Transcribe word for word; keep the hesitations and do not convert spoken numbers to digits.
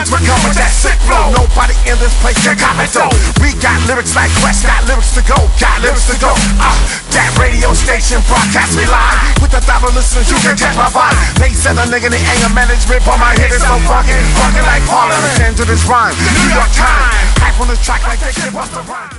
watch me come with that sick flow. Nobody in this place can copy though. We got lyrics like Quest, got lyrics to go, got lyrics to go. Ah, uh, that radio station broadcast me live. With a thousand listeners, you can catch my vibe. They said a nigga in the anger management, but my head is so fucking, fucking like Parliament. Into this rhyme, New York Times, hype on the track like they can bust the rhyme.